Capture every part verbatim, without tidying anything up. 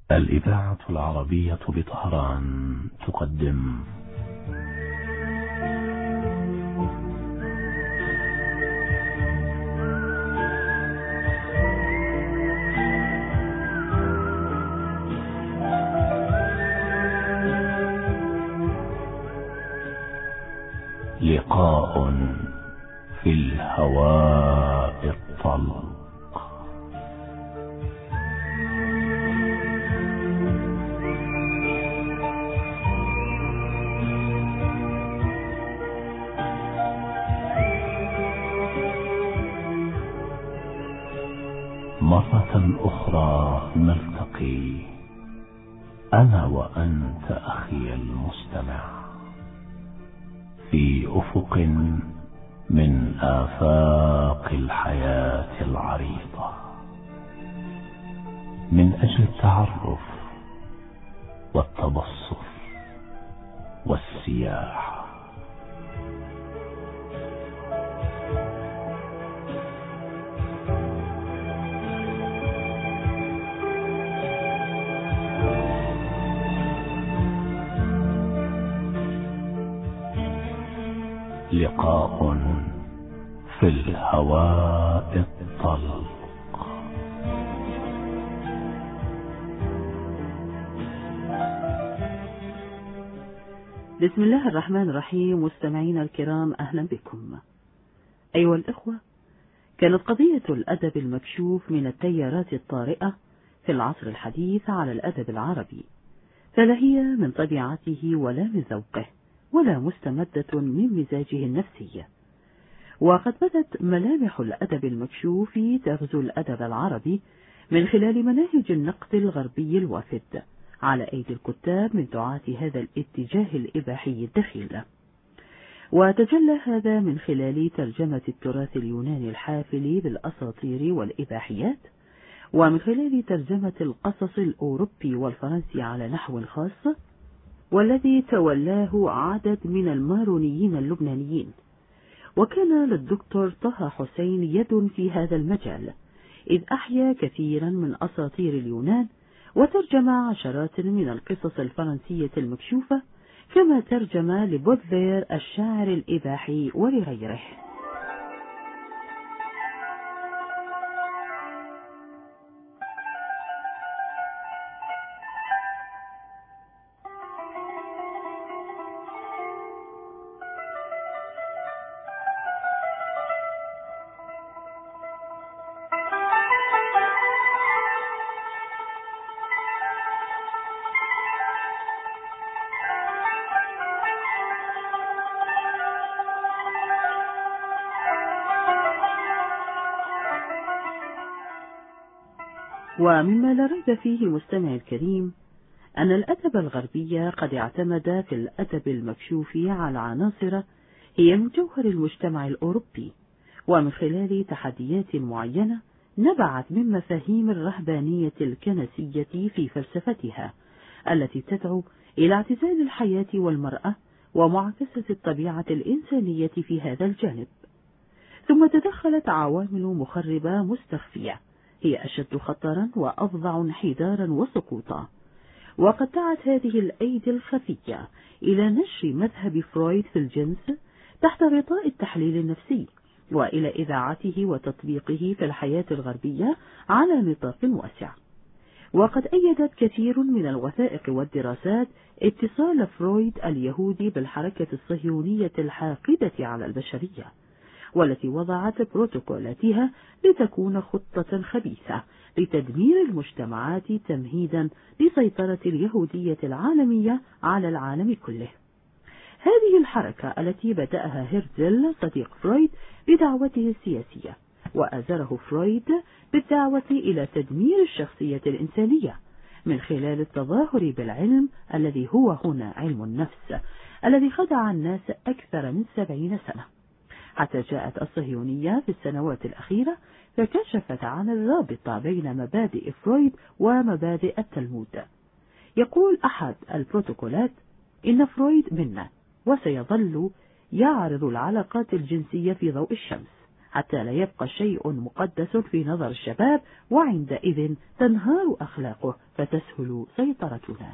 الإذاعة العربية بطهران تقدم لقاء في الهواء الطلق. مرة أخرى نلتقي أنا وأنت أخي المستمع في أفق من آفاق الحياة العريضة، من أجل التعرف والتبصر والسياحة. لقاء في الهواء الطلق. بسم الله الرحمن الرحيم. مستمعينا الكرام، أهلا بكم. أيها الإخوة، كانت قضية الأدب المكشوف من التيارات الطارئة في العصر الحديث على الأدب العربي، فلا هي من طبيعته ولا من ذوقه ولا مستمدة من مزاجه النفسي. وقد بدت ملامح الأدب المكشوف تغزو الأدب العربي من خلال مناهج النقد الغربي الوافد على أيدي الكتاب من دعاة هذا الاتجاه الإباحي الدخيل. وتجلى هذا من خلال ترجمة التراث اليوناني الحافل بالأساطير والإباحيات، ومن خلال ترجمة القصص الأوروبي والفرنسي على نحو خاص، والذي تولاه عدد من المارونيين اللبنانيين. وكان للدكتور طه حسين يد في هذا المجال، إذ أحيا كثيرا من أساطير اليونان، وترجم عشرات من القصص الفرنسية المكشوفة، كما ترجم لبودفير الشاعر الإباحي ولغيره. ومما لا ريب فيه مستمع الكريم أن الأدب الغربي قد اعتمد في الأدب المكشوف على عناصر هي من جوهر المجتمع الأوروبي، ومن خلال تحديات معينة نبعت من مفاهيم الرهبانية الكنسية في فلسفتها، التي تدعو إلى اعتزال الحياة والمرأة ومعاكسة الطبيعة الإنسانية في هذا الجانب. ثم تدخلت عوامل مخربة مستخفية هي أشد خطرا وأفظع انحدارا وسقوطا، وقد دعت هذه الأيدي الخفية إلى نشر مذهب فرويد في الجنس تحت غطاء التحليل النفسي، وإلى إذاعته وتطبيقه في الحياة الغربية على نطاق واسع. وقد أيدت كثير من الوثائق والدراسات اتصال فرويد اليهودي بالحركة الصهيونية الحاقدة على البشرية، والتي وضعت بروتوكولاتها لتكون خطة خبيثة لتدمير المجتمعات تمهيدا لسيطرة اليهودية العالمية على العالم كله. هذه الحركة التي بدأها هيرزل صديق فرويد بدعوته السياسية، وأزره فرويد بالدعوة إلى تدمير الشخصية الإنسانية من خلال التظاهر بالعلم الذي هو هنا علم النفس، الذي خدع الناس أكثر من سبعين سنة، حتى جاءت الصهيونية في السنوات الأخيرة فكشفت عن الرابط بين مبادئ فرويد ومبادئ التلمود. يقول أحد البروتوكولات إن فرويد منا وسيظل يعرض العلاقات الجنسية في ضوء الشمس، حتى لا يبقى شيء مقدس في نظر الشباب، وعندئذ تنهار أخلاقه فتسهل سيطرتنا.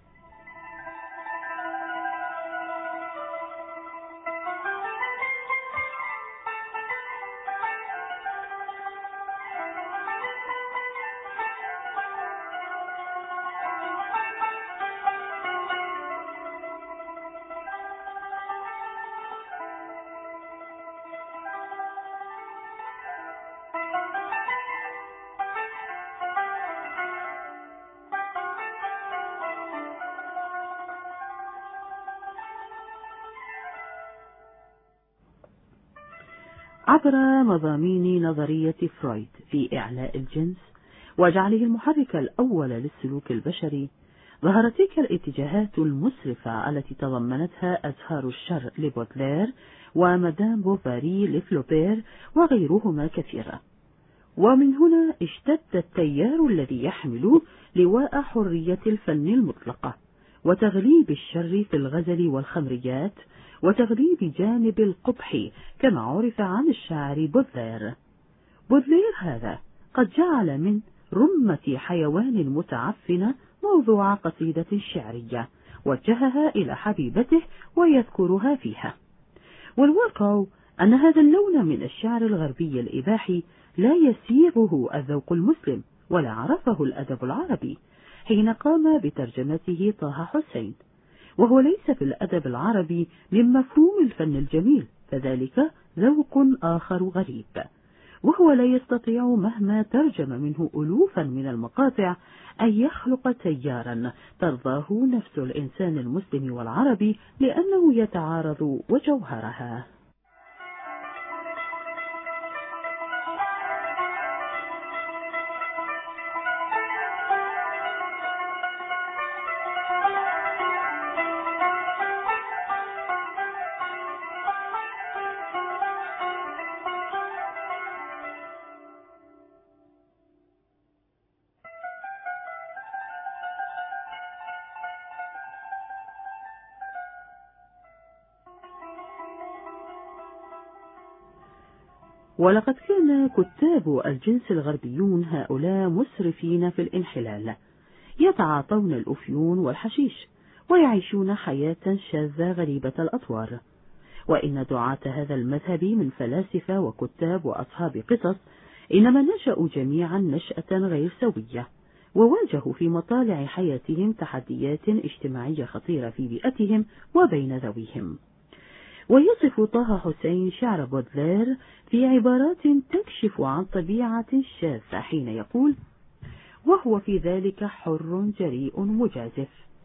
عبر مضامين نظرية فرويد في إعلاء الجنس وجعله المحرك الأول للسلوك البشري، ظهرت تلك الاتجاهات المسرفة التي تضمنتها أزهار الشر لبودلير ومدام بوفاري لفلوبير وغيرهما كثيرة. ومن هنا اشتد التيار الذي يحمل لواء حرية الفن المطلقة وتغليب الشر في الغزل والخمريات وتغليب جانب القبح كما عرف عن الشاعر بودلير. بودلير هذا قد جعل من رمة حيوان متعفنة موضوع قصيدة شعرية وجهها إلى حبيبته ويذكرها فيها. والواقع أن هذا اللون من الشعر الغربي الإباحي لا يسيغه الذوق المسلم ولا عرفه الأدب العربي حين قام بترجمته طه حسين، وهو ليس في الأدب العربي من مفهوم الفن الجميل، فذلك ذوق آخر غريب، وهو لا يستطيع مهما ترجم منه ألوفا من المقاطع أن يخلق تيارا ترضاه نفس الإنسان المسلم والعربي، لأنه يتعارض وجوهرها. ولقد كان كتاب الجنس الغربيون هؤلاء مسرفين في الانحلال، يتعاطون الأفيون والحشيش ويعيشون حياة شاذة غريبة الأطوار. وإن دعاة هذا المذهب من فلاسفة وكتاب وأصحاب قصص إنما نشأوا جميعا نشأة غير سوية، وواجهوا في مطالع حياتهم تحديات اجتماعية خطيرة في بيئتهم وبين ذويهم. ويصف طه حسين شعر بودلير في عبارات تكشف عن طبيعة شاذة حين يقول: وهو في ذلك حر جريء مجازف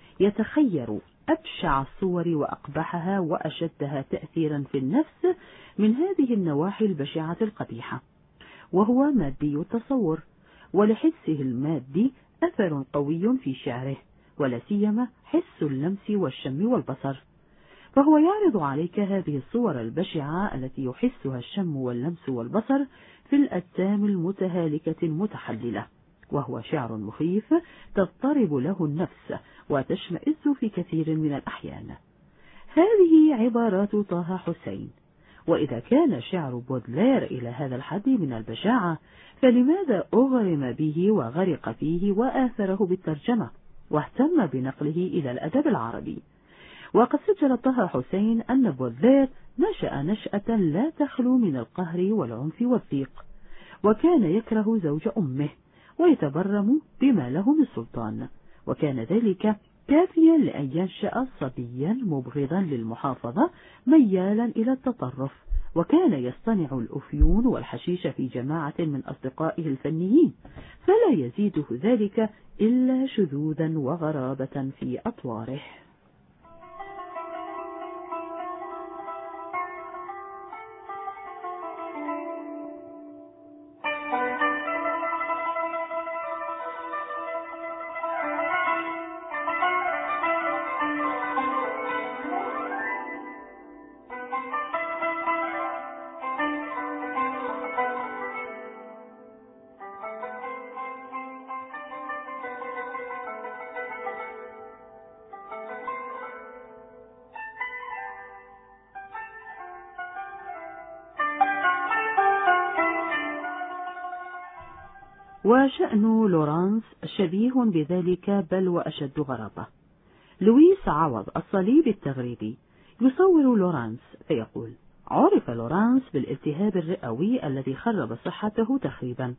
يتخير أبشع الصور وأقبحها وأشدها تأثيرا في النفس من هذه النواحي البشعة القبيحة، وهو مادي التصور، ولحسه المادي أثر قوي في شعره، ولا سيما حس اللمس والشم والبصر، فهو يعرض عليك هذه الصور البشعة التي يحسها الشم واللمس والبصر في الأجسام المتهالكة المتحللة، وهو شعر مخيف تضطرب له النفس وتشمئز في كثير من الأحيان. هذه عبارات طه حسين. وإذا كان شعر بودلير إلى هذا الحد من البشاعة، فلماذا أغرم به وغرق فيه وآثره بالترجمة واهتم بنقله إلى الأدب العربي؟ وقد سجل طه حسين أن بودلير نشأ نشأة لا تخلو من القهر والعنف والضيق، وكان يكره زوج أمه ويتبرم بما له من سلطان، وكان ذلك كافيا لأن ينشأ صبيا مبغضا للمحافظة ميالا إلى التطرف، وكان يصطنع الأفيون والحشيش في جماعة من أصدقائه الفنيين، فلا يزيده ذلك إلا شذوذا وغرابة في أطواره. وشأن لورانس شبيه بذلك بل وأشد غرابة. لويس عوض الصليب التغريبي يصور لورانس فيقول: عرف لورانس بالالتهاب الرئوي الذي خرب صحته تخريبا،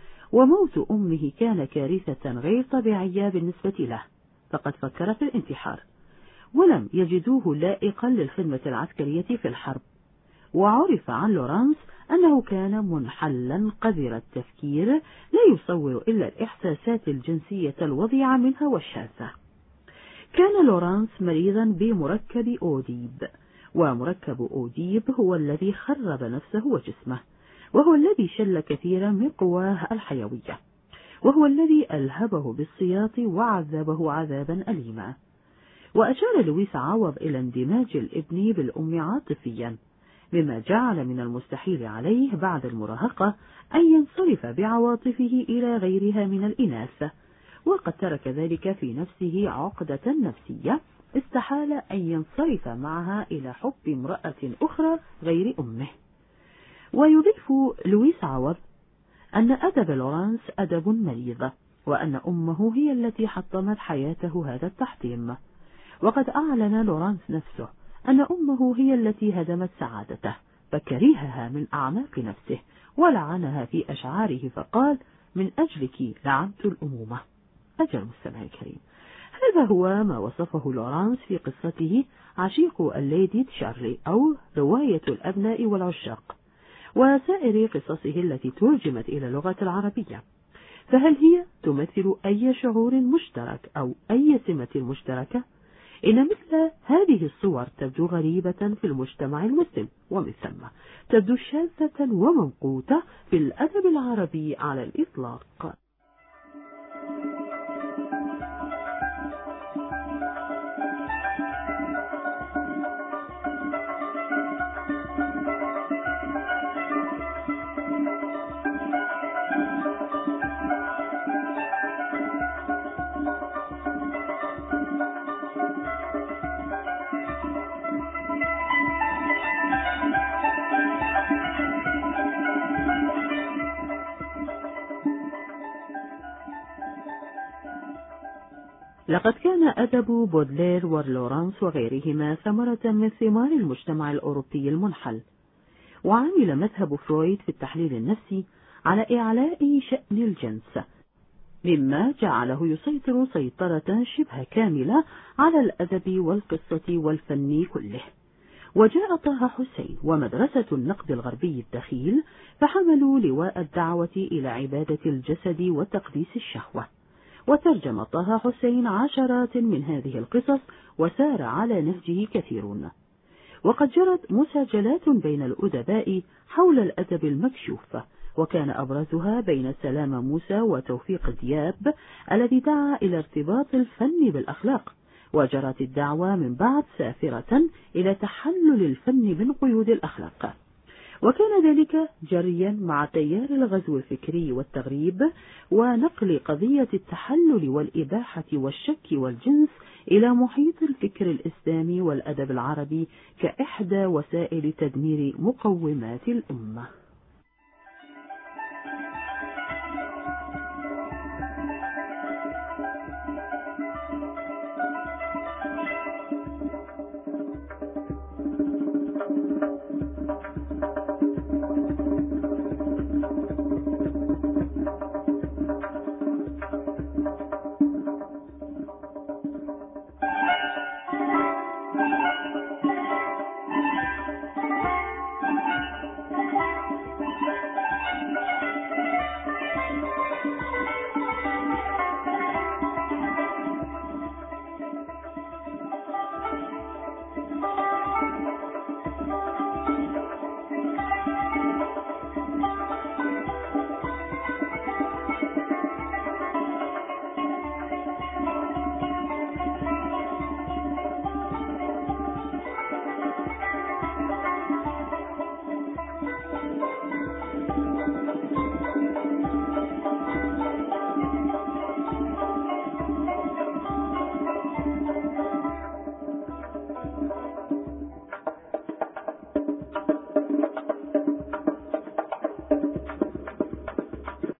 وموت أمه كان كارثة غير طبيعية بالنسبة له، فقد فكر في الانتحار، ولم يجدوه لائقا للخدمة العسكرية في الحرب. وعرف عن لورانس أنه كان منحلا قذر التفكير، لا يصور إلا الإحساسات الجنسية الوضيعة منها والشاذة. كان لورانس مريضا بمركب أوديب، ومركب أوديب هو الذي خرب نفسه وجسمه، وهو الذي شل كثيرا من قواه الحيوية، وهو الذي ألهبه بالسياط وعذبه عذابا أليما. وأشار لويس عوض إلى اندماج الابن بالأم عاطفيا، مما جعل من المستحيل عليه بعد المراهقة أن ينصرف بعواطفه إلى غيرها من الإناث، وقد ترك ذلك في نفسه عقدة نفسية استحال أن ينصرف معها إلى حب امرأة أخرى غير أمه. ويضيف لويس عوض أن أدب لورانس أدب مريض، وأن أمه هي التي حطمت حياته هذا التحطيم. وقد أعلن لورانس نفسه أن أمه هي التي هدمت سعادته، فكرهها من أعماق نفسه ولعنها في أشعاره، فقال: من أجلك لعنت الأمومة. أجل المستمع الكريم، هذا هو ما وصفه لورانس في قصته عشيق الليدي تشارلي، أو رواية الأبناء والعشاق، وسائر قصصه التي ترجمت إلى اللغة العربية. فهل هي تمثل أي شعور مشترك أو أي سمة مشتركة؟ إن مثل هذه الصور تبدو غريبة في المجتمع المسلم، ومن ثم تبدو شاذة وممقوتة في الأدب العربي على الإطلاق. لقد كان أدب بودلير ولورانس وغيرهما ثمرة من ثمار المجتمع الأوروبي المنحل، وعمل مذهب فرويد في التحليل النفسي على إعلاء شأن الجنس، مما جعله يسيطر سيطرة شبه كاملة على الأدب والقصة والفن كله. وجاء طه حسين ومدرسة النقد الغربي الدخيل فحملوا لواء الدعوة إلى عبادة الجسد وتقديس الشهوة، وترجم طه حسين عشرات من هذه القصص وسار على نهجه كثيرون. وقد جرت مساجلات بين الأدباء حول الأدب المكشوف، وكان أبرزها بين سلام موسى وتوفيق دياب الذي دعا إلى ارتباط الفن بالأخلاق، وجرت الدعوة من بعد سافرة إلى تحلل الفن من قيود الأخلاق. وكان ذلك جريا مع تيار الغزو الفكري والتغريب ونقل قضية التحلل والإباحة والشك والجنس إلى محيط الفكر الإسلامي والأدب العربي كإحدى وسائل تدمير مقومات الأمة.